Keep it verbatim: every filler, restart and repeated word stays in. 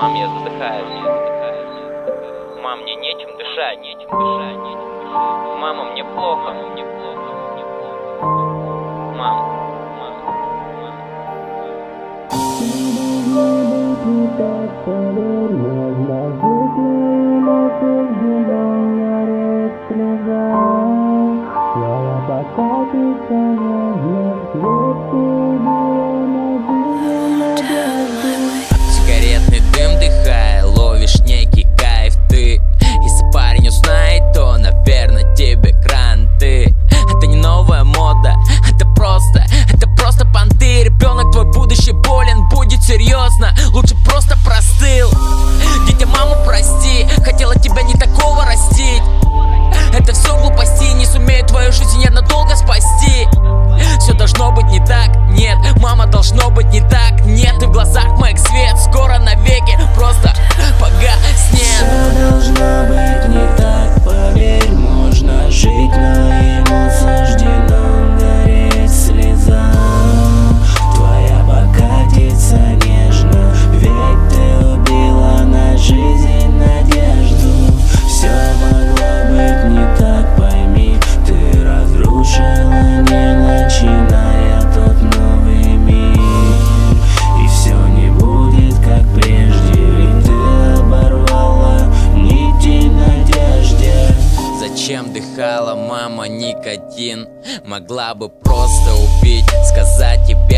Мам, я задыхаюсь. Мам, мне нечем дышать, нечем дышать, нечем дышать. Мама, мне плохо, мне плохо, мне плохо. Мам, мам, мам. Сигаретный дым вдыхая, ловишь некий кайф ты. Если парень узнает, то, наверное, тебе кранты. Это не новая мода, это просто, это просто понты. Ребенок твой будущий болен, будет серьезно, лучше просто простыл. Дитя, маму прости, хотела тебя не такого растить. Это все глупости, не сумею твою жизнь я надолго спасти. Все должно быть не так, нет, мама, должно быть не так, нет. Ты в глазах моих свет, скоро навеки просто погаснет. Все должно быть не так, поверь, можно жить, но ему суждено гореть слезам. Твоя покатится нежно, ведь ты убила на жизнь надежду. Все могло быть не так, пойми, ты разрушила, не начиная тот новый мир. И все не будет как прежде, ведь ты оборвала нити надежде. Зачем дыхала мама никотин? Могла бы просто убить, сказать тебе